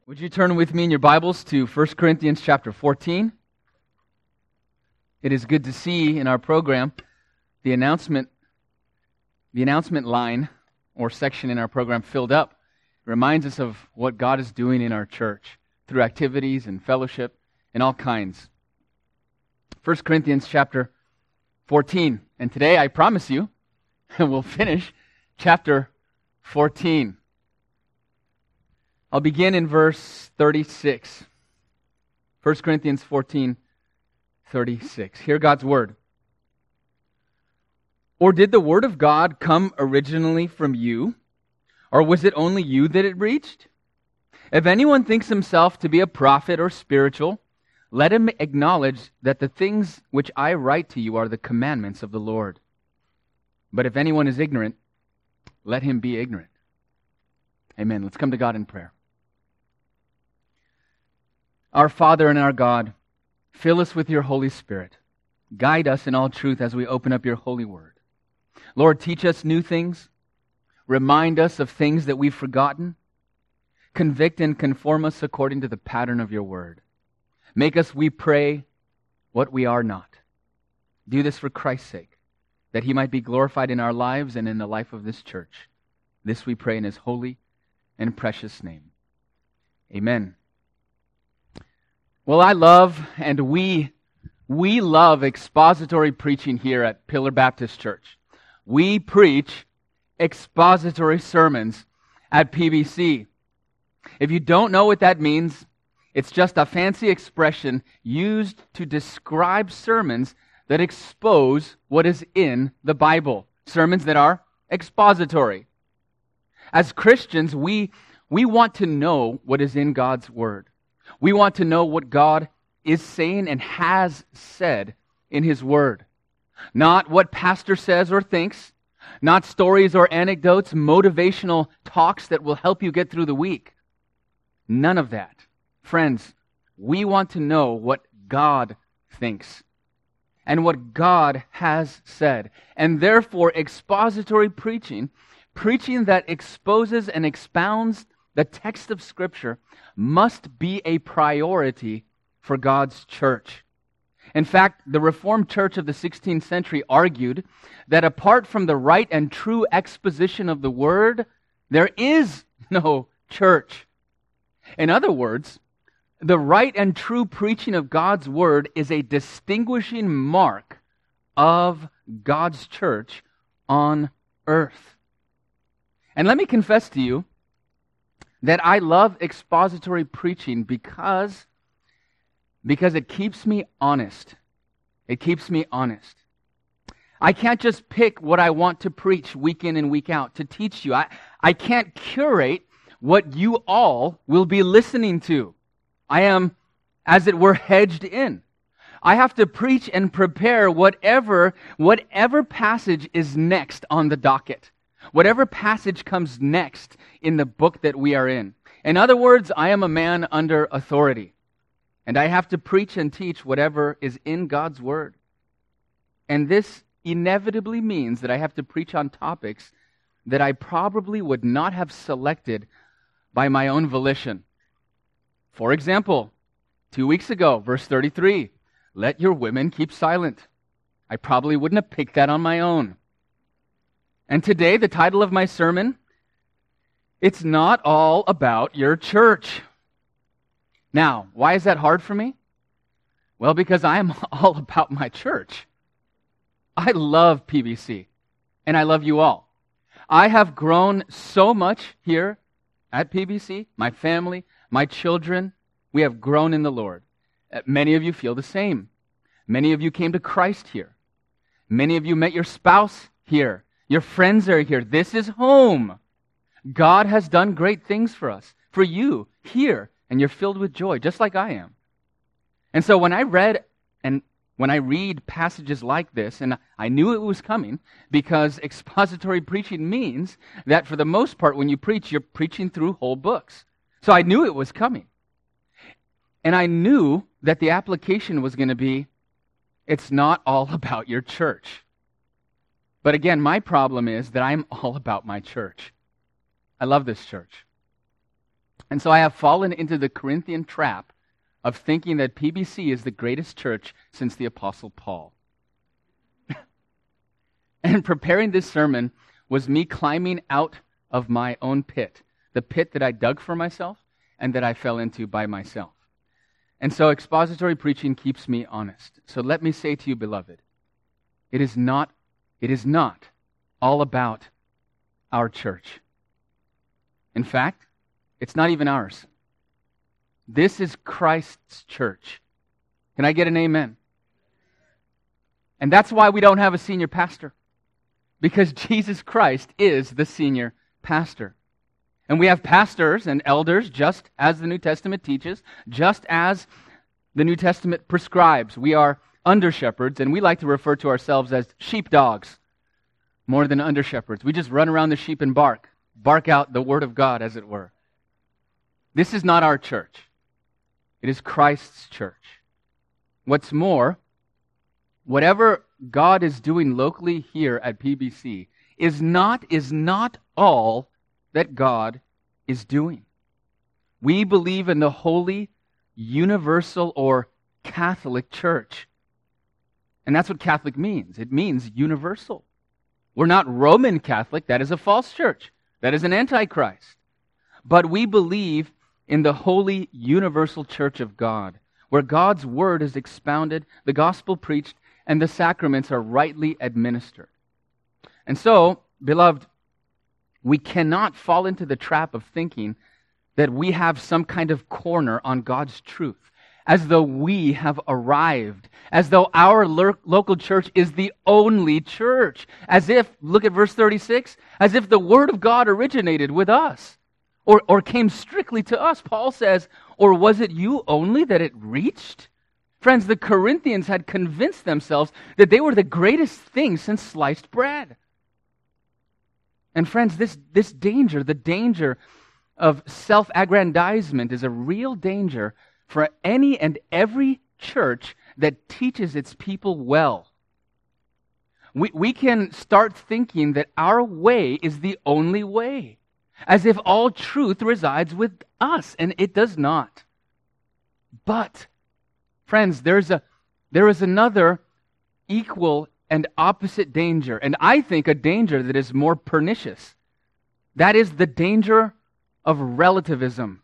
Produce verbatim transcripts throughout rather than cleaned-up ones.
Would you turn with me in your Bibles to First Corinthians chapter fourteen? It is good to see in our program the announcement, the announcement line or section in our program filled up. It reminds us of what God is doing in our church through activities and fellowship and all kinds. First Corinthians chapter fourteen. And today I promise you we'll finish chapter fourteen. I'll begin in verse thirty-six. First Corinthians fourteen, thirty-six. Hear God's word. Or did the word of God come originally from you? Or was it only you that it reached? If anyone thinks himself to be a prophet or spiritual, let him acknowledge that the things which I write to you are the commandments of the Lord. But if anyone is ignorant, let him be ignorant. Amen. Let's come to God in prayer. Our Father and our God, fill us with your Holy Spirit. Guide us in all truth as we open up your holy word. Lord, teach us new things. Remind us of things that we've forgotten. Convict and conform us according to the pattern of your word. Make us, we pray, what we are not. Do this for Christ's sake, that he might be glorified in our lives and in the life of this church. This we pray in his holy and precious name. Amen. Well, I love and we we love expository preaching here at Pillar Baptist Church. We preach expository sermons at P B C. If you don't know what that means, it's just a fancy expression used to describe sermons that expose what is in the Bible. Sermons that are expository. As Christians, we we want to know what is in God's word. We want to know what God is saying and has said in his word. Not what pastor says or thinks, not stories or anecdotes, motivational talks that will help you get through the week. None of that. Friends, we want to know what God thinks and what God has said. And therefore, expository preaching, preaching that exposes and expounds the text of Scripture, must be a priority for God's church. In fact, the Reformed Church of the sixteenth century argued that apart from the right and true exposition of the Word, there is no church. In other words, the right and true preaching of God's Word is a distinguishing mark of God's church on earth. And let me confess to you that I love expository preaching because, because it keeps me honest. It keeps me honest. I can't just pick what I want to preach week in and week out to teach you. I, I can't curate what you all will be listening to. I am, as it were, hedged in. I have to preach and prepare whatever, whatever passage is next on the docket. Whatever passage comes next in the book that we are in. In other words, I am a man under authority. And I have to preach and teach whatever is in God's Word. And this inevitably means that I have to preach on topics that I probably would not have selected by my own volition. For example, two weeks ago, verse thirty-three, let your women keep silent. I probably wouldn't have picked that on my own. And today, the title of my sermon, it's not all about your church. Now, why is that hard for me? Well, because I am all about my church. I love P B C, and I love you all. I have grown so much here at P B C, my family, my children. We have grown in the Lord. Many of you feel the same. Many of you came to Christ here. Many of you met your spouse here. Your friends are here. This is home. God has done great things for us, for you here, and you're filled with joy, just like I am. And so when I read and when I read passages like this, and I knew it was coming, because expository preaching means that for the most part, when you preach, you're preaching through whole books. So I knew it was coming. And I knew that the application was going to be, it's not all about your church. But again, my problem is that I'm all about my church. I love this church. And so I have fallen into the Corinthian trap of thinking that P B C is the greatest church since the Apostle Paul. And preparing this sermon was me climbing out of my own pit, the pit that I dug for myself and that I fell into by myself. And so expository preaching keeps me honest. So let me say to you, beloved, it is not, it is not all about our church. In fact, it's not even ours. This is Christ's church. Can I get an amen? And that's why we don't have a senior pastor. Because Jesus Christ is the senior pastor. And we have pastors and elders just as the New Testament teaches, just as the New Testament prescribes. We are under-shepherds, and we like to refer to ourselves as sheepdogs more than under-shepherds. We just run around the sheep and bark, bark out the word of God, as it were. This is not our church. It is Christ's church. What's more, whatever God is doing locally here at P B C is not, is not all that God is doing. We believe in the holy, universal, or Catholic Church. And that's what Catholic means. It means universal. We're not Roman Catholic. That is a false church. That is an antichrist. But we believe in the holy, universal church of God, where God's word is expounded, the gospel preached, and the sacraments are rightly administered. And so, beloved, we cannot fall into the trap of thinking that we have some kind of corner on God's truth, as though we have arrived, as though our lo- local church is the only church, as if, look at verse thirty-six, as if the word of God originated with us, or, or came strictly to us. Paul says, or was it you only that it reached? Friends, the Corinthians had convinced themselves that they were the greatest thing since sliced bread. And friends, this, this danger, the danger of self-aggrandizement is a real danger for any and every church that teaches its people well. We, we can start thinking that our way is the only way, as if all truth resides with us, and it does not. But friends, there's a there is another equal and opposite danger, and I think a danger that is more pernicious. That is the danger of relativism.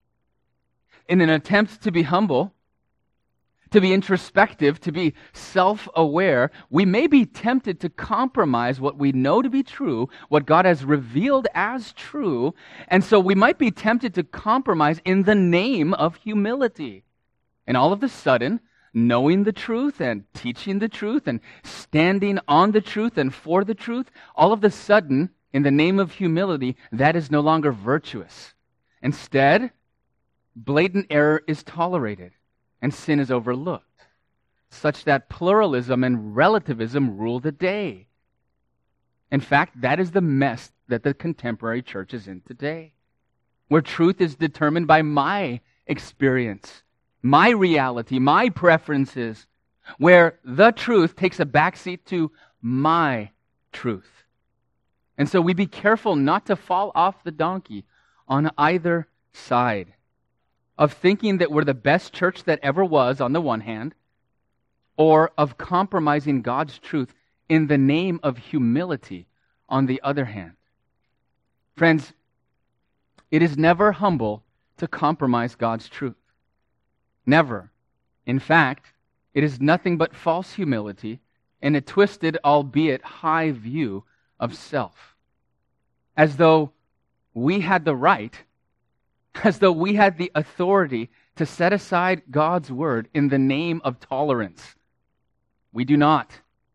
In an attempt to be humble, to be introspective, to be self-aware, we may be tempted to compromise what we know to be true, what God has revealed as true, and so we might be tempted to compromise in the name of humility. And all of a sudden, knowing the truth and teaching the truth and standing on the truth and for the truth, all of a sudden, in the name of humility, that is no longer virtuous. Instead, blatant error is tolerated and sin is overlooked, such that pluralism and relativism rule the day. In fact, that is the mess that the contemporary church is in today, where truth is determined by my experience, my reality, my preferences, where the truth takes a backseat to my truth. And so we be careful not to fall off the donkey on either side of thinking that we're the best church that ever was on the one hand, or of compromising God's truth in the name of humility on the other hand. Friends, it is never humble to compromise God's truth. Never. In fact, it is nothing but false humility and a twisted, albeit high view of self. As though we had the right, as though we had the authority to set aside God's word in the name of tolerance. We do not.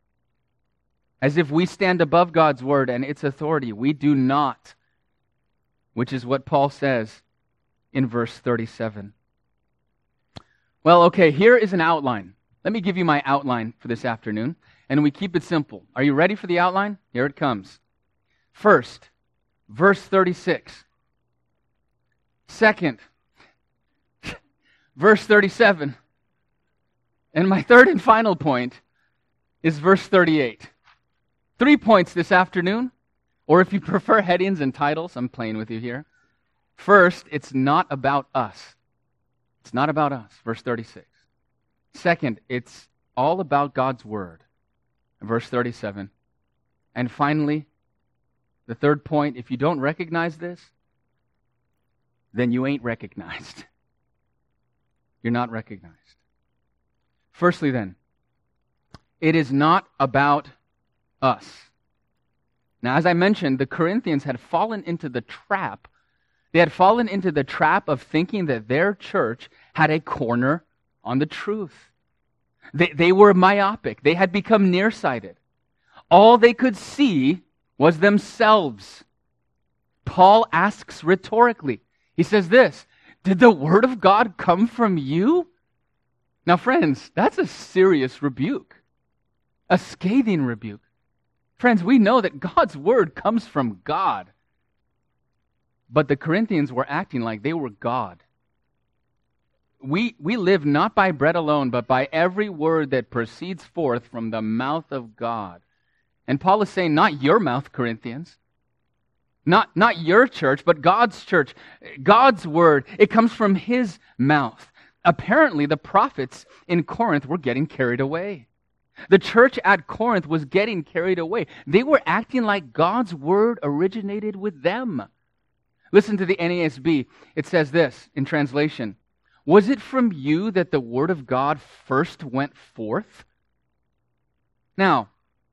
As if we stand above God's word and its authority. We do not. Which is what Paul says in verse thirty-seven. Well, okay, here is an outline. Let me give you my outline for this afternoon, and we keep it simple. Are you ready for the outline? Here it comes. First, verse thirty-six. Second, verse thirty-seven. And my third and final point is verse thirty-eight. Three points this afternoon, or if you prefer headings and titles, I'm playing with you here. First, it's not about us. It's not about us, verse thirty-six. Second, it's all about God's word, verse thirty-seven. And finally, the third point, if you don't recognize this, then you ain't recognized. You're not recognized. Firstly then, it is not about us. Now, as I mentioned, the Corinthians had fallen into the trap. They had fallen into the trap of thinking that their church had a corner on the truth. They, they were myopic. They had become nearsighted. All they could see was themselves. Paul asks rhetorically. He says this, "Did the word of God come from you?" Now, friends, that's a serious rebuke. A scathing rebuke. Friends, we know that God's word comes from God. But the Corinthians were acting like they were God. We, we live not by bread alone, but by every word that proceeds forth from the mouth of God. And Paul is saying, not your mouth, Corinthians. Not, not your church, but God's church. God's word. It comes from His mouth. Apparently, the prophets in Corinth were getting carried away. The church at Corinth was getting carried away. They were acting like God's word originated with them. Listen to the N A S B. It says this in translation. "Was it from you that the word of God first went forth?" Now,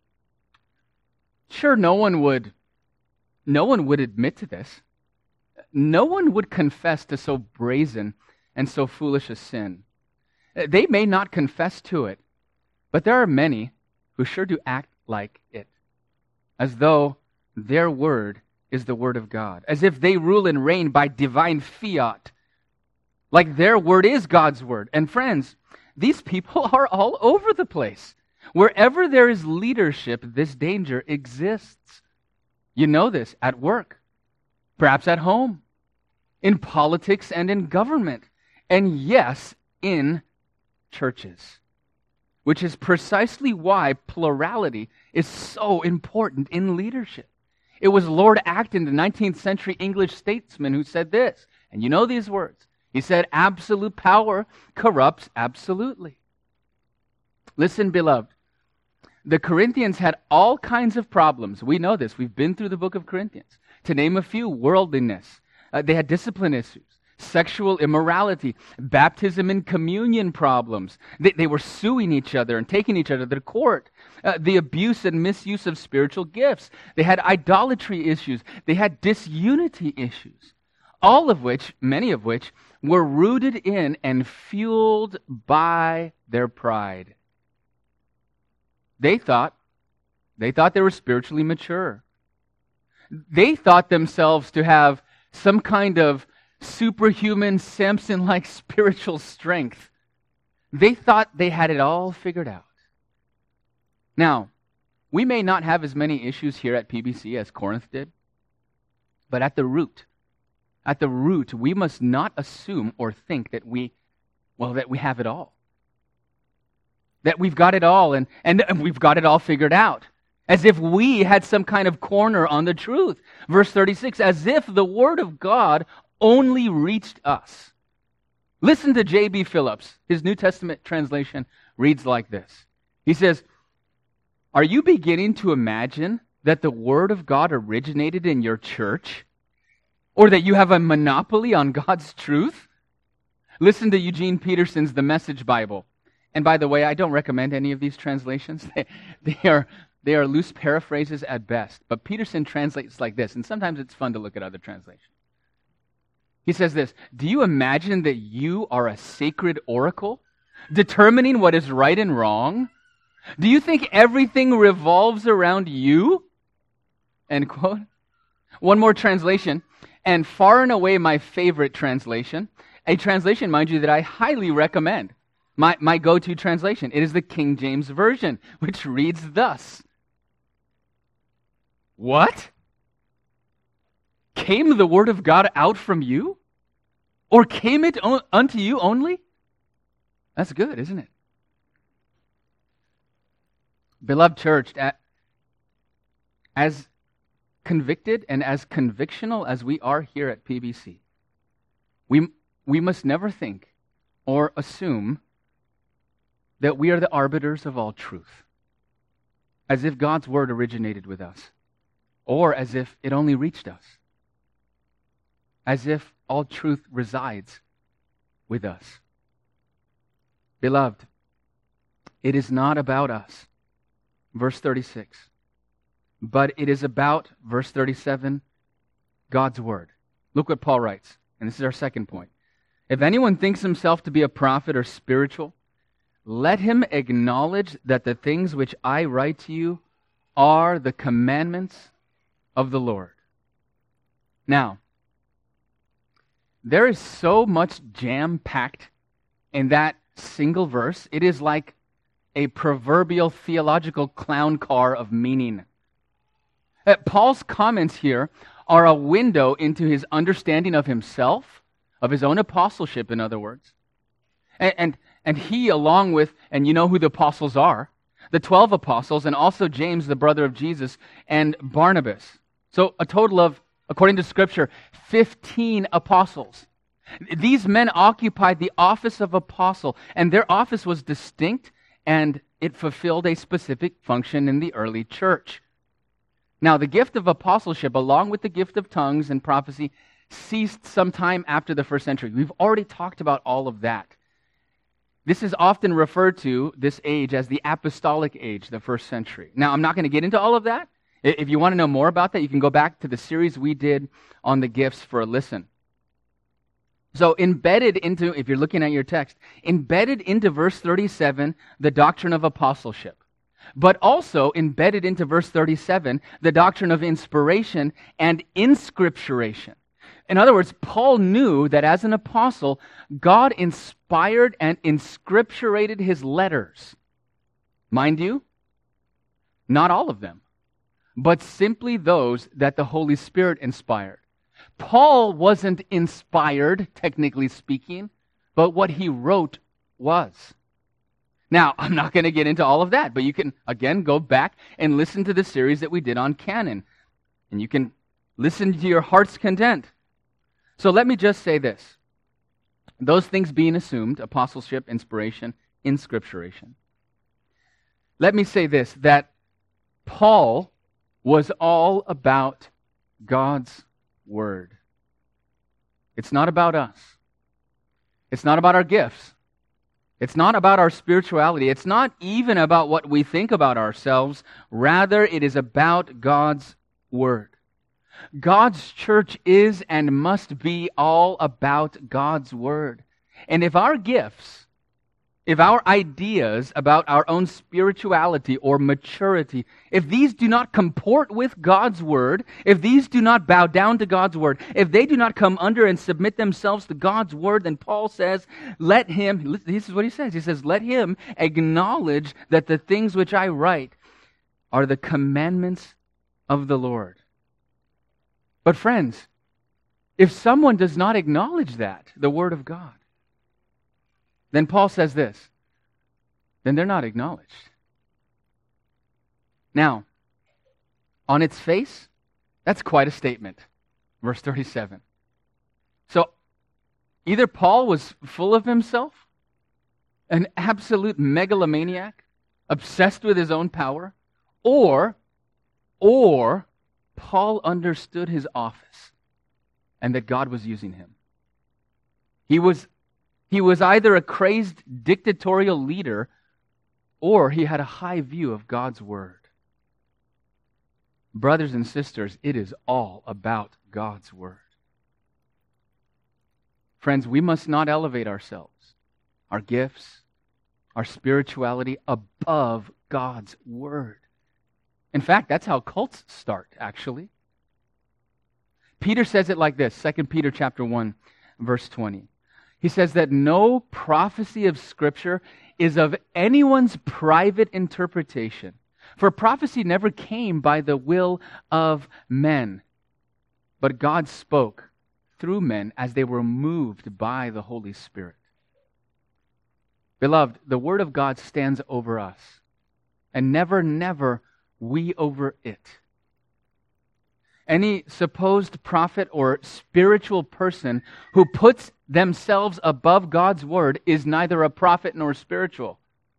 sure, no one would, no one would admit to this. No one would confess to so brazen and so foolish a sin. They may not confess to it, but there are many who sure do act like it, as though their word is the word of God, as if they rule and reign by divine fiat, like their word is God's word. And friends, these people are all over the place. Wherever there is leadership, this danger exists. You know this at work, perhaps at home, in politics and in government, and yes, in churches, which is precisely why plurality is so important in leadership. It was Lord Acton, the nineteenth century English statesman, who said this, and you know these words. He said, "Absolute power corrupts absolutely." Listen, beloved, the Corinthians had all kinds of problems. We know this. We've been through the book of Corinthians. To name a few, worldliness. Uh, they had discipline issues, sexual immorality, baptism and communion problems. They, they were suing each other and taking each other to court. Uh, the abuse and misuse of spiritual gifts. They had idolatry issues. They had disunity issues. All of which, many of which, were rooted in and fueled by their pride. They thought, they thought they were spiritually mature. They thought themselves to have some kind of superhuman, Samson-like spiritual strength. They thought they had it all figured out. Now, we may not have as many issues here at P B C as Corinth did, but at the root, at the root, we must not assume or think that we, well, that we have it all. That we've got it all and, and we've got it all figured out. As if we had some kind of corner on the truth. Verse thirty-six, as if the word of God only reached us. Listen to J B Phillips. His New Testament translation reads like this. He says, "Are you beginning to imagine that the word of God originated in your church? Or that you have a monopoly on God's truth?" Listen to Eugene Peterson's The Message Bible. And by the way, I don't recommend any of these translations. They, they are they are loose paraphrases at best. But Peterson translates like this, and sometimes it's fun to look at other translations. He says this, "Do you imagine that you are a sacred oracle, determining what is right and wrong? Do you think everything revolves around you?" End quote. One more translation, and far and away my favorite translation, a translation, mind you, that I highly recommend. My, my go-to translation. It is the King James Version, which reads thus. What? Came the word of God out from you? Or came it on, unto you only? That's good, isn't it? Beloved church, as convicted and as convictional as we are here at P B C, We, we must never think or assume that we are the arbiters of all truth, as if God's word originated with us, or as if it only reached us, as if all truth resides with us. Beloved, it is not about us, verse thirty-six, but it is about, verse thirty-seven, God's word. Look what Paul writes, and this is our second point. If anyone thinks himself to be a prophet or spiritual, let him acknowledge that the things which I write to you are the commandments of the Lord. Now, there is so much jam-packed in that single verse. It is like a proverbial theological clown car of meaning. Uh, Paul's comments here are a window into his understanding of himself, of his own apostleship, in other words. And, and, and he, along with, and you know who the apostles are, the twelve apostles, and also James, the brother of Jesus, and Barnabas. So a total of, according to Scripture, fifteen apostles. These men occupied the office of apostle, and their office was distinct, and it fulfilled a specific function in the early church. Now, the gift of apostleship, along with the gift of tongues and prophecy, ceased sometime after the first century. We've already talked about all of that. This is often referred to, this age, as the apostolic age, the first century. Now, I'm not going to get into all of that. If you want to know more about that, you can go back to the series we did on the gifts for a listen. So embedded into, if you're looking at your text, embedded into verse thirty-seven, the doctrine of apostleship. But also embedded into verse thirty-seven, the doctrine of inspiration and inscripturation. In other words, Paul knew that as an apostle, God inspired and inscripturated his letters. Mind you, not all of them, but simply those that the Holy Spirit inspired. Paul wasn't inspired, technically speaking, but what he wrote was. Now, I'm not going to get into all of that, but you can, again, go back and listen to the series that we did on canon. And you can listen to your heart's content. So let me just say this. Those things being assumed, apostleship, inspiration, inscripturation. Let me say this, that Paul was all about God's word. It's not about us. It's not about our gifts. It's not about our spirituality. It's not even about what we think about ourselves. Rather, it is about God's word. God's church is and must be all about God's word. And if our gifts, if our ideas about our own spirituality or maturity, if these do not comport with God's word, if these do not bow down to God's word, if they do not come under and submit themselves to God's word, then Paul says, let him, this is what he says, he says, let him acknowledge that the things which I write are the commandments of the Lord. But friends, if someone does not acknowledge that, the word of God, then Paul says this, then they're not acknowledged. Now, on its face, that's quite a statement. Verse thirty-seven. So, either Paul was full of himself, an absolute megalomaniac, obsessed with his own power, or, or Paul understood his office and that God was using him. He was He was either a crazed dictatorial leader or he had a high view of God's word. Brothers and sisters, it is all about God's word. Friends, we must not elevate ourselves, our gifts, our spirituality above God's word. In fact, that's how cults start, actually. Peter says it like this, Second Peter chapter one, verse twenty. He says that no prophecy of Scripture is of anyone's private interpretation. For prophecy never came by the will of men, but God spoke through men as they were moved by the Holy Spirit. Beloved, the Word of God stands over us, and never, never we over it. Any supposed prophet or spiritual person who puts themselves above God's word is neither a prophet nor spiritual.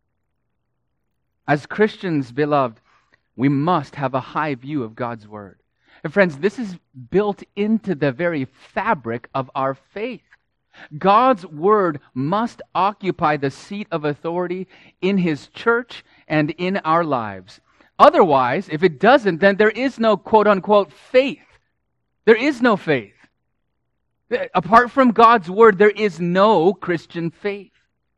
As Christians, beloved, we must have a high view of God's word. And friends, this is built into the very fabric of our faith. God's word must occupy the seat of authority in His church and in our lives. Otherwise, if it doesn't, then there is no quote-unquote faith. There is no faith. Apart from God's word, there is no Christian faith.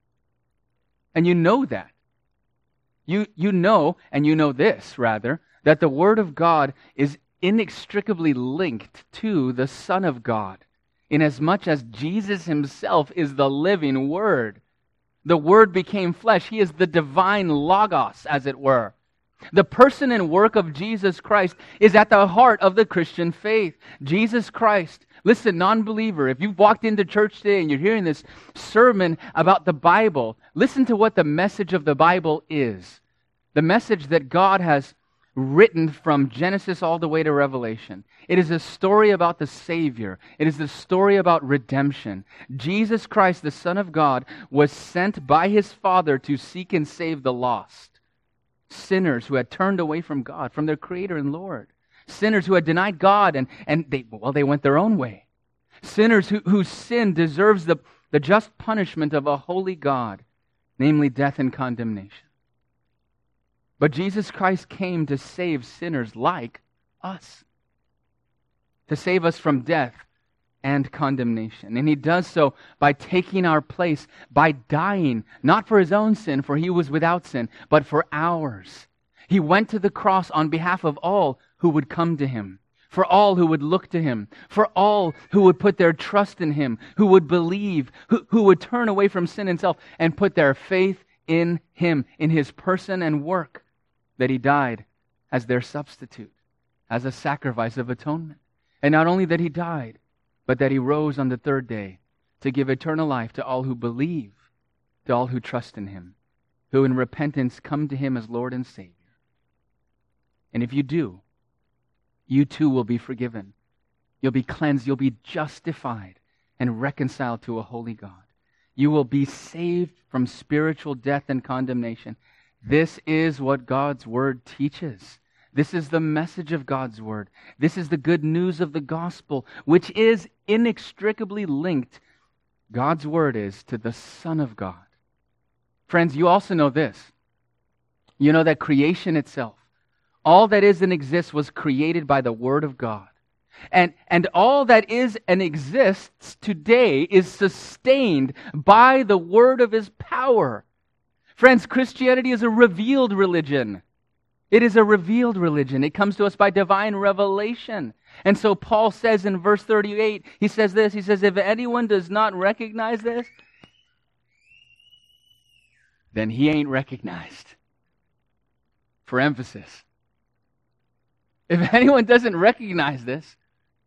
And you know that. You, you know, and you know this, rather, that the word of God is inextricably linked to the Son of God, inasmuch as Jesus Himself is the living Word. The Word became flesh. He is the divine Logos, as it were. The person and work of Jesus Christ is at the heart of the Christian faith. Jesus Christ. Listen, non-believer, if you've walked into church today and you're hearing this sermon about the Bible, listen to what the message of the Bible is. The message that God has written from Genesis all the way to Revelation. It is a story about the Savior. It is the story about redemption. Jesus Christ, the Son of God, was sent by His Father to seek and save the lost. Sinners who had turned away from God, from their Creator and Lord. Sinners who had denied God and, and they, well, they went their own way. Sinners who, whose sin deserves the, the just punishment of a holy God, namely death and condemnation. But Jesus Christ came to save sinners like us, to save us from death and condemnation. And He does so by taking our place, by dying, not for His own sin, for He was without sin, but for ours. He went to the cross on behalf of all who would come to Him, for all who would look to Him, for all who would put their trust in Him, who would believe, who, who would turn away from sin and self and put their faith in Him, in His person and work, that He died as their substitute, as a sacrifice of atonement. And not only that He died, but that He rose on the third day to give eternal life to all who believe, to all who trust in Him, who in repentance come to Him as Lord and Savior. And if you do, you too will be forgiven. You'll be cleansed. You'll be justified and reconciled to a holy God. You will be saved from spiritual death and condemnation. This is what God's Word teaches. This is the message of God's Word. This is the good news of the gospel, which is inextricably linked, God's Word is, to the Son of God. Friends, you also know this. You know that creation itself, all that is and exists, was created by the Word of God. And, and all that is and exists today is sustained by the Word of His power. Friends, Christianity is a revealed religion. It is a revealed religion. It comes to us by divine revelation. And so Paul says in verse thirty-eight, he says this, he says, if anyone does not recognize this, then he ain't recognized. For emphasis. If anyone doesn't recognize this,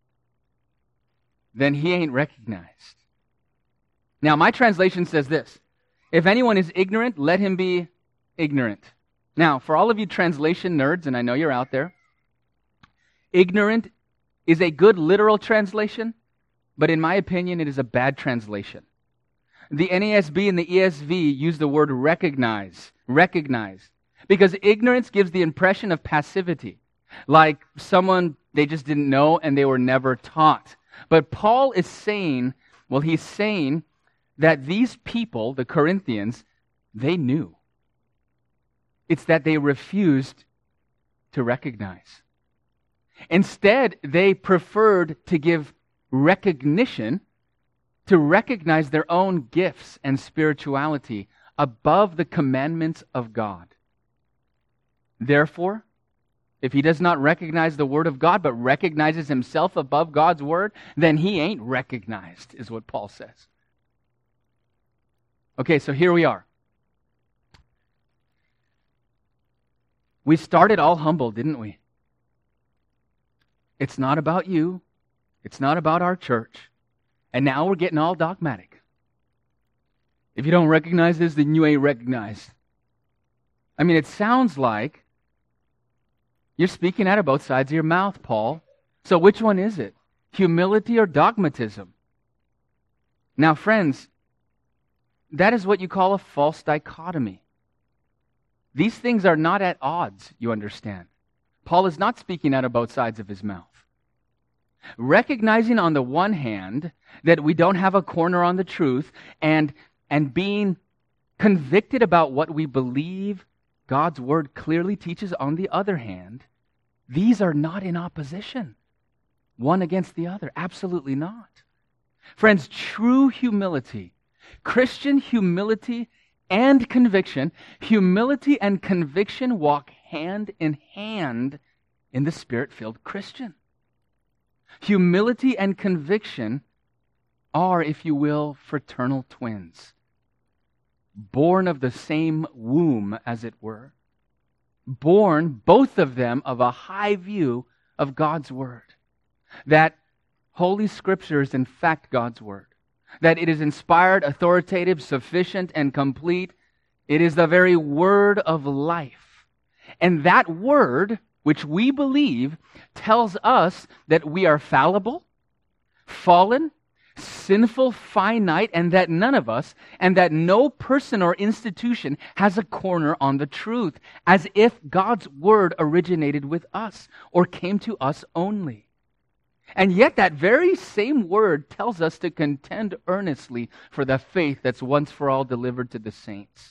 then he ain't recognized. Now, my translation says this. If anyone is ignorant, let him be ignorant. Now, for all of you translation nerds, and I know you're out there, ignorant is a good literal translation, but in my opinion, it is a bad translation. The N A S B and the E S V use the word recognize, recognize, because ignorance gives the impression of passivity, like someone they just didn't know and they were never taught. But Paul is saying, well, he's saying that these people, the Corinthians, they knew. It's that they refused to recognize. Instead, they preferred to give recognition, to recognize their own gifts and spirituality above the commandments of God. Therefore, if he does not recognize the Word of God, but recognizes himself above God's Word, then he ain't recognized, is what Paul says. Okay, so here we are. We started all humble, didn't we? It's not about you. It's not about our church. And now we're getting all dogmatic. If you don't recognize this, then you ain't recognized. I mean, it sounds like you're speaking out of both sides of your mouth, Paul. So which one is it? Humility or dogmatism? Now, friends, that is what you call a false dichotomy. These things are not at odds, you understand. Paul is not speaking out of both sides of his mouth. Recognizing on the one hand that we don't have a corner on the truth, and, and being convicted about what we believe God's word clearly teaches on the other hand, these are not in opposition, one against the other. Absolutely not. Friends, true humility, Christian humility and conviction, humility and conviction walk hand in hand in the Spirit-filled Christian. Humility and conviction are, if you will, fraternal twins, born of the same womb, as it were, born, both of them, of a high view of God's Word, that Holy Scripture is in fact God's Word, that it is inspired, authoritative, sufficient, and complete. It is the very Word of life. And that Word, which we believe, tells us that we are fallible, fallen, sinful, finite, and that none of us, and that no person or institution has a corner on the truth, as if God's Word originated with us or came to us only. And yet that very same Word tells us to contend earnestly for the faith that's once for all delivered to the saints.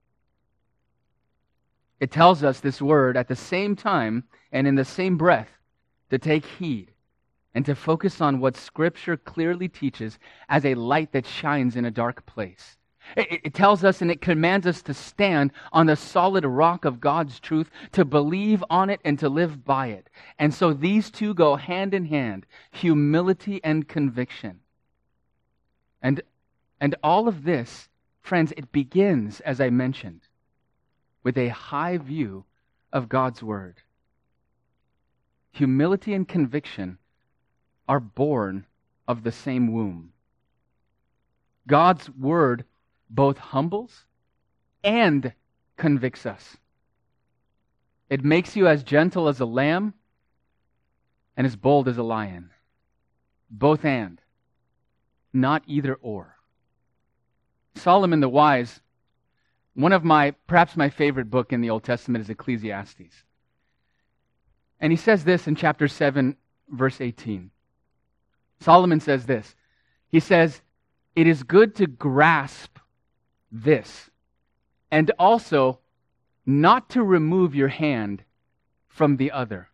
It tells us, this Word, at the same time and in the same breath, to take heed and to focus on what Scripture clearly teaches as a light that shines in a dark place. It, it tells us and it commands us to stand on the solid rock of God's truth, to believe on it and to live by it. And so these two go hand in hand, humility and conviction. And, and all of this, friends, it begins, as I mentioned, with a high view of God's Word. Humility and conviction are born of the same womb. God's Word both humbles and convicts us. It makes you as gentle as a lamb and as bold as a lion. Both and, not either or. Solomon the Wise, one of my, perhaps my favorite book in the Old Testament is Ecclesiastes. And he says this in chapter seven, verse eighteen. Solomon says this. He says, "It is good to grasp this, and also not to remove your hand from the other."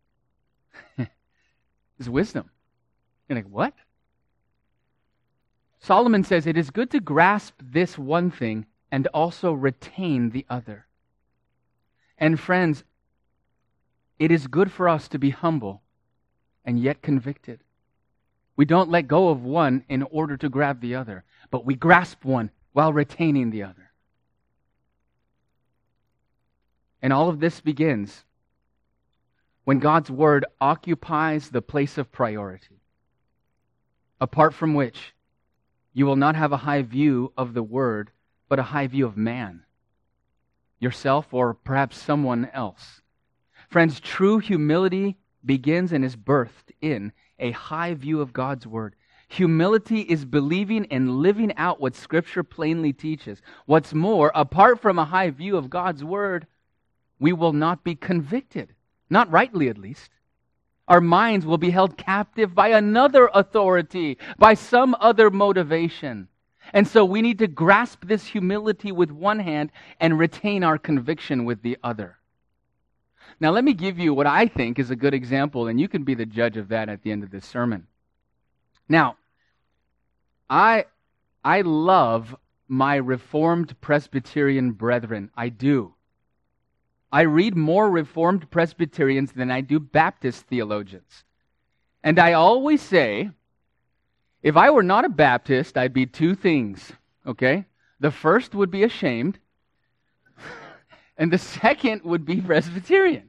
It's wisdom. You're like, what? Solomon says, it is good to grasp this one thing and also retain the other. And friends, it is good for us to be humble and yet convicted. We don't let go of one in order to grab the other, but we grasp one while retaining the other. And all of this begins when God's Word occupies the place of priority, apart from which you will not have a high view of the Word, but a high view of man, yourself, or perhaps someone else. Friends, true humility begins and is birthed in a high view of God's Word. Humility is believing and living out what Scripture plainly teaches. What's more, apart from a high view of God's Word, we will not be convicted, not rightly at least. Our minds will be held captive by another authority, by some other motivation. And so we need to grasp this humility with one hand and retain our conviction with the other. Now let me give you what I think is a good example, and you can be the judge of that at the end of this sermon. Now, I, I love my Reformed Presbyterian brethren. I do. I read more Reformed Presbyterians than I do Baptist theologians. And I always say, if I were not a Baptist, I'd be two things, okay? The first would be ashamed, and the second would be Presbyterian.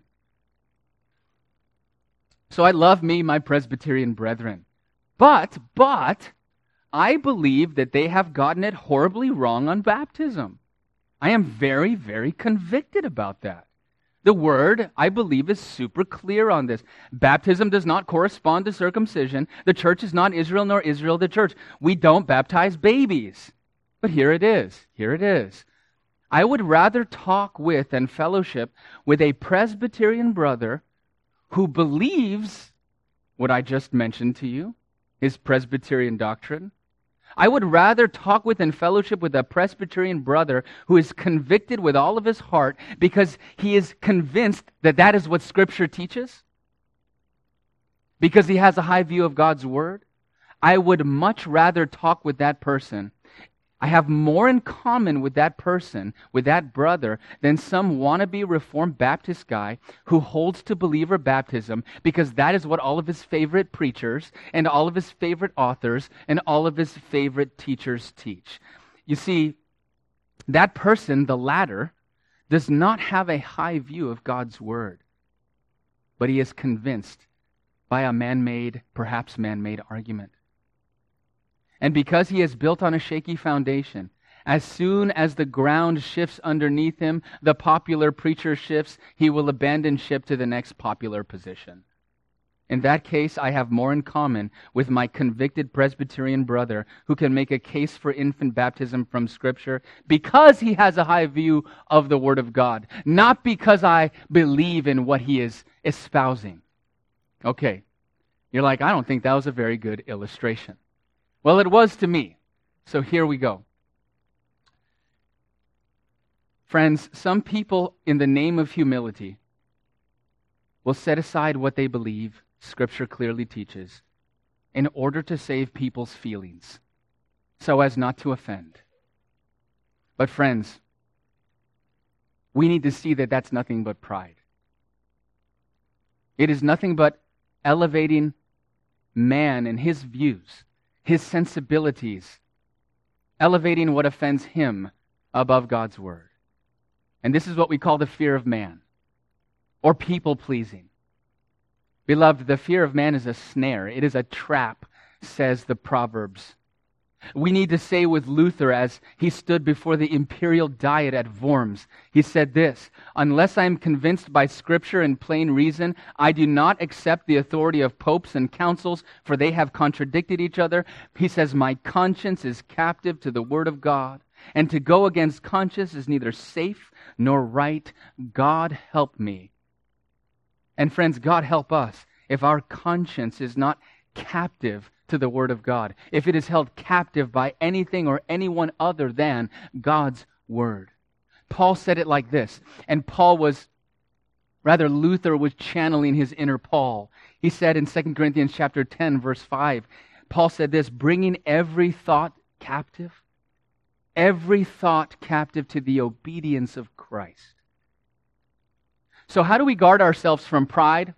So I love me, my Presbyterian brethren. But, but, I believe that they have gotten it horribly wrong on baptism. I am very, very convicted about that. The Word, I believe, is super clear on this. Baptism does not correspond to circumcision. The church is not Israel, nor Israel the church. We don't baptize babies. But here it is. Here it is. I would rather talk with and fellowship with a Presbyterian brother who believes what I just mentioned to you, his Presbyterian doctrine. I would rather talk with and fellowship with a Presbyterian brother who is convicted with all of his heart because he is convinced that that is what Scripture teaches, because he has a high view of God's Word. I would much rather talk with that person. I have more in common with that person, with that brother, than some wannabe Reformed Baptist guy who holds to believer baptism because that is what all of his favorite preachers and all of his favorite authors and all of his favorite teachers teach. You see, that person, the latter, does not have a high view of God's Word, but he is convinced by a man-made, perhaps man-made argument. And because he is built on a shaky foundation, as soon as the ground shifts underneath him, the popular preacher shifts, he will abandon ship to the next popular position. In that case, I have more in common with my convicted Presbyterian brother who can make a case for infant baptism from Scripture because he has a high view of the Word of God, not because I believe in what he is espousing. Okay, you're like, I don't think that was a very good illustration. Well, it was to me. So here we go. Friends, some people in the name of humility will set aside what they believe Scripture clearly teaches in order to save people's feelings so as not to offend. But friends, we need to see that that's nothing but pride. It is nothing but elevating man and his views, his sensibilities, elevating what offends him above God's Word. And this is what we call the fear of man, or people-pleasing. Beloved, the fear of man is a snare. It is a trap, says the Proverbs. We need to say with Luther as he stood before the imperial diet at Worms, he said this, "Unless I am convinced by Scripture and plain reason, I do not accept the authority of popes and councils, for they have contradicted each other." He says, "My conscience is captive to the Word of God, and to go against conscience is neither safe nor right. God help me." And friends, God help us if our conscience is not captive to the Word of God, if it is held captive by anything or anyone other than God's Word. Paul said it like this, and Paul was, rather Luther was channeling his inner Paul. He said in Second Corinthians chapter ten, verse five, Paul said this, "Bringing every thought captive, every thought captive to the obedience of Christ." So how do we guard ourselves from pride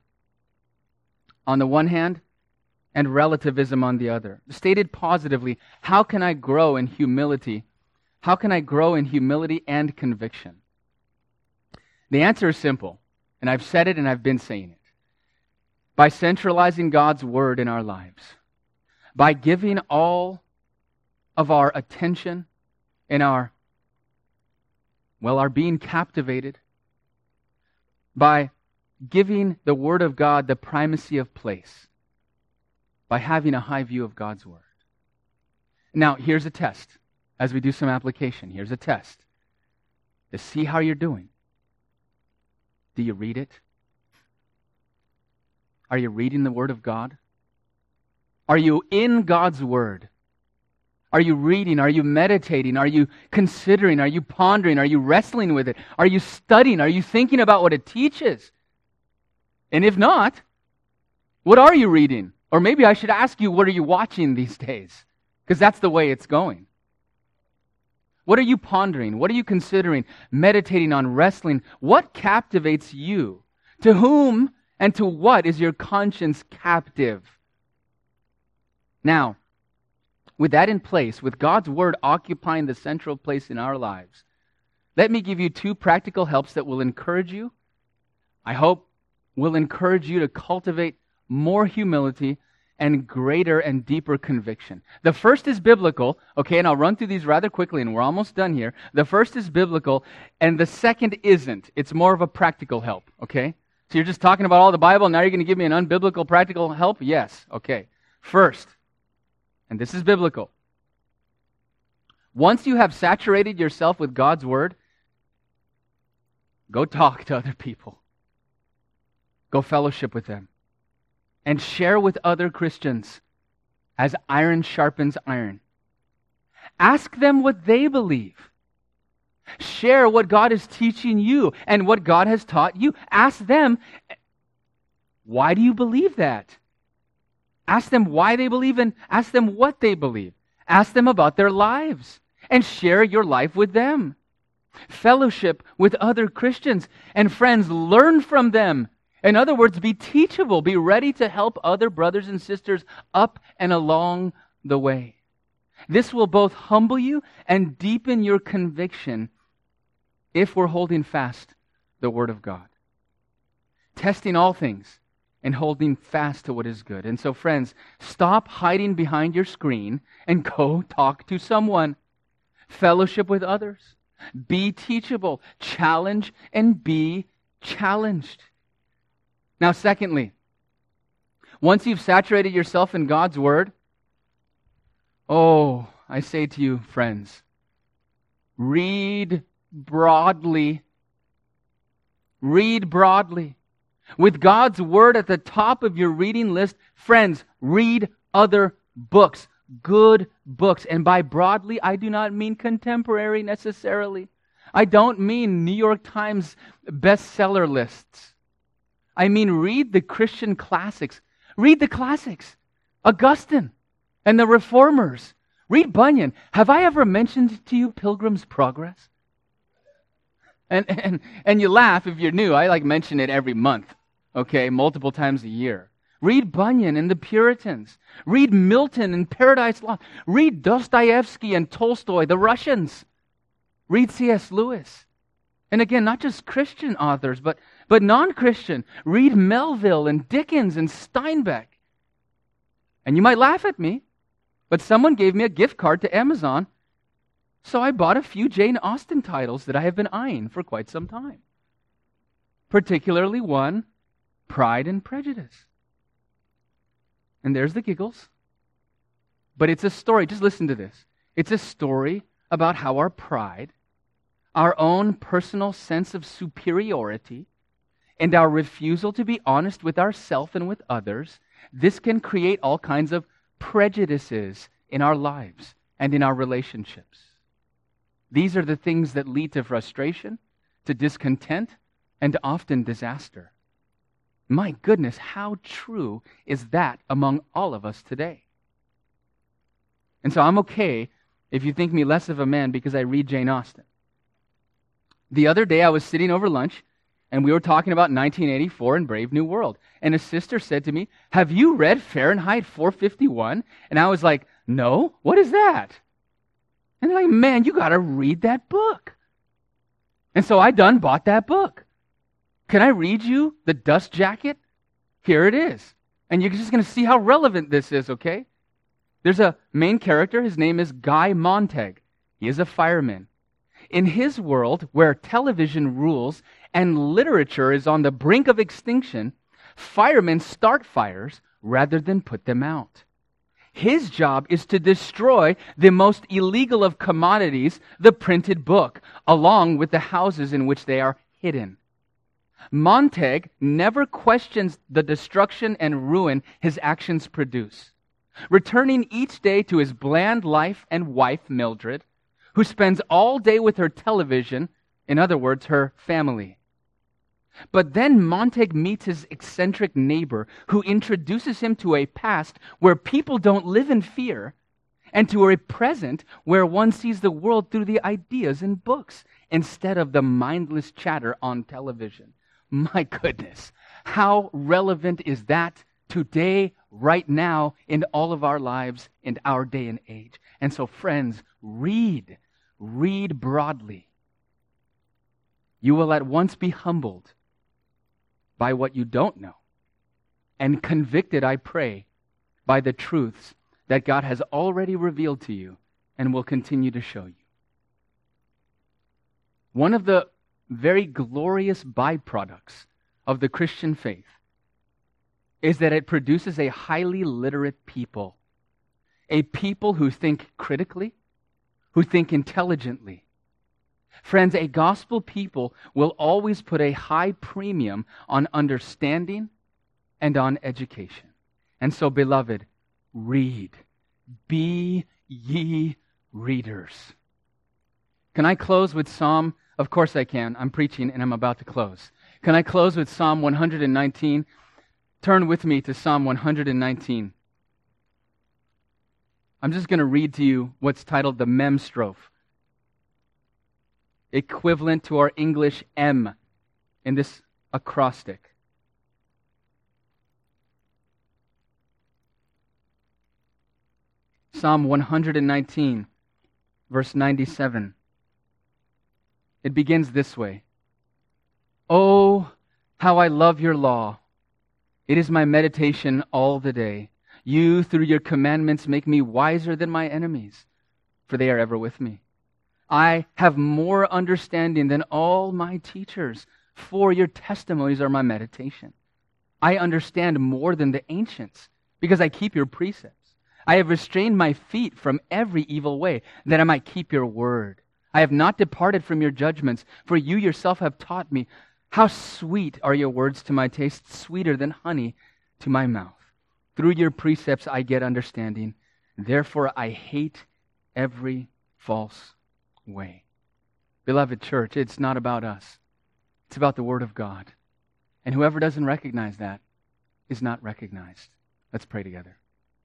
on the one hand and relativism on the other? Stated positively, how can I grow in humility? How can I grow in humility and conviction? The answer is simple, and I've said it and I've been saying it. By centralizing God's Word in our lives, by giving all of our attention and our, well, our being captivated, by giving the Word of God the primacy of place, by having a high view of God's Word. Now, here's a test. As we do some application, here's a test to see how you're doing. Do you read it? Are you reading the Word of God? Are you in God's Word? Are you reading? Are you meditating? Are you considering? Are you pondering? Are you wrestling with it? Are you studying? Are you thinking about what it teaches? And if not, what are you reading? Or maybe I should ask you, what are you watching these days? Because that's the way it's going. What are you pondering? What are you considering? Meditating on, wrestling? What captivates you? To whom and to what is your conscience captive? Now, with that in place, with God's Word occupying the central place in our lives, let me give you two practical helps that will encourage you, I hope will encourage you to cultivate more humility and greater and deeper conviction. The first is biblical, okay, and I'll run through these rather quickly, and we're almost done here. The first is biblical, and the second isn't. It's more of a practical help, okay? So you're just talking about all the Bible, and now you're going to give me an unbiblical practical help? Yes, okay. First, and this is biblical, once you have saturated yourself with God's Word, go talk to other people. Go fellowship with them. And share with other Christians as iron sharpens iron. Ask them what they believe. Share what God is teaching you and what God has taught you. Ask them, why do you believe that? Ask them why they believe and ask them what they believe. Ask them about their lives and share your life with them. Fellowship with other Christians and friends. Learn from them. In other words, be teachable. Be ready to help other brothers and sisters up and along the way. This will both humble you and deepen your conviction if we're holding fast the Word of God. Testing all things and holding fast to what is good. And so, friends, stop hiding behind your screen and go talk to someone. Fellowship with others. Be teachable. Challenge and be challenged. Now, secondly, once you've saturated yourself in God's Word, oh, I say to you, friends, read broadly. Read broadly. With God's Word at the top of your reading list, friends, read other books, good books. And by broadly, I do not mean contemporary necessarily. I don't mean New York Times bestseller lists. I mean, read the Christian classics. Read the classics. Augustine and the Reformers. Read Bunyan. Have I ever mentioned to you Pilgrim's Progress? And, and, and you laugh if you're new. I like mention it every month, okay, multiple times a year. Read Bunyan and the Puritans. Read Milton and Paradise Lost. Read Dostoevsky and Tolstoy, the Russians. Read C S Lewis. And again, not just Christian authors, but, but non-Christian. Read Melville and Dickens and Steinbeck. And you might laugh at me, but someone gave me a gift card to Amazon, so I bought a few Jane Austen titles that I have been eyeing for quite some time. Particularly one, Pride and Prejudice. And there's the giggles. But it's a story, just listen to this. It's a story about how our pride, our own personal sense of superiority, and our refusal to be honest with ourselves and with others, this can create all kinds of prejudices in our lives and in our relationships. These are the things that lead to frustration, to discontent, and often disaster. My goodness, how true is that among all of us today? And so I'm okay if you think me less of a man because I read Jane Austen. The other day I was sitting over lunch and we were talking about nineteen eighty-four and Brave New World. And a sister said to me, "Have you read Fahrenheit four fifty-one? And I was like, "No, what is that?" And they're like, "Man, you got to read that book." And so I done bought that book. Can I read you The Dust Jacket? Here it is. And you're just going to see how relevant this is, okay? There's a main character. His name is Guy Montag. He is a fireman. In his world, where television rules and literature is on the brink of extinction, firemen start fires rather than put them out. His job is to destroy the most illegal of commodities, the printed book, along with the houses in which they are hidden. Montag never questions the destruction and ruin his actions produce, returning each day to his bland life and wife, Mildred, who spends all day with her television, in other words, her family. But then Montag meets his eccentric neighbor who introduces him to a past where people don't live in fear and to a present where one sees the world through the ideas in books instead of the mindless chatter on television. My goodness, how relevant is that today, right now, in all of our lives, in our day and age? And so, friends, read. Read broadly. You will at once be humbled by what you don't know, and convicted, I pray, by the truths that God has already revealed to you and will continue to show you. One of the very glorious byproducts of the Christian faith is that it produces a highly literate people, a people who think critically, who think intelligently. Friends, a gospel people will always put a high premium on understanding and on education. And so, beloved, read. Be ye readers. Can I close with Psalm? Of course I can. I'm preaching and I'm about to close. Can I close with Psalm one hundred nineteen? Turn with me to Psalm one hundred nineteen. I'm just going to read to you what's titled the Mem strophe, equivalent to our English M in this acrostic. Psalm one hundred nineteen, verse ninety-seven. It begins this way. Oh, how I love your law. It is my meditation all the day. You, through your commandments, make me wiser than my enemies, for they are ever with me. I have more understanding than all my teachers, for your testimonies are my meditation. I understand more than the ancients, because I keep your precepts. I have restrained my feet from every evil way, that I might keep your word. I have not departed from your judgments, for you yourself have taught me. How sweet are your words to my taste, sweeter than honey to my mouth. Through your precepts I get understanding. Therefore I hate every false way. Beloved church, it's not about us. It's about the Word of God. And whoever doesn't recognize that is not recognized. Let's pray together.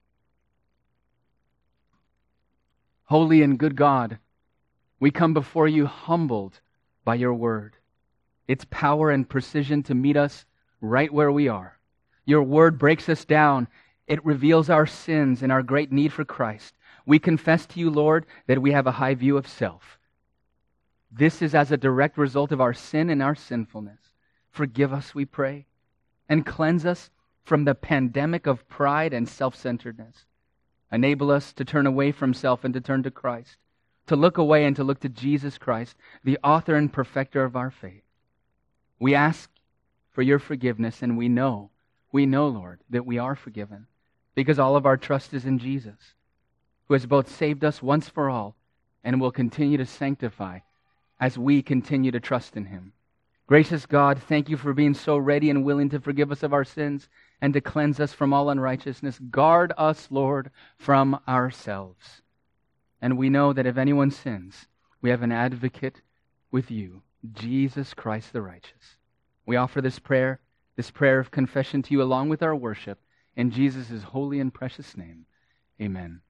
Holy and good God, we come before you humbled by your word, its power and precision to meet us right where we are. Your word breaks us down. It reveals our sins and our great need for Christ. We confess to you, Lord, that we have a high view of self. This is as a direct result of our sin and our sinfulness. Forgive us, we pray, and cleanse us from the pandemic of pride and self-centeredness. Enable us to turn away from self and to turn to Christ, to look away and to look to Jesus Christ, the author and perfecter of our faith. We ask for your forgiveness, and we know, we know, Lord, that we are forgiven because all of our trust is in Jesus, who has both saved us once for all and will continue to sanctify as we continue to trust in him. Gracious God, thank you for being so ready and willing to forgive us of our sins and to cleanse us from all unrighteousness. Guard us, Lord, from ourselves. And we know that if anyone sins, we have an advocate with you, Jesus Christ the righteous. We offer this prayer, this prayer of confession to you along with our worship, in Jesus' holy and precious name. Amen.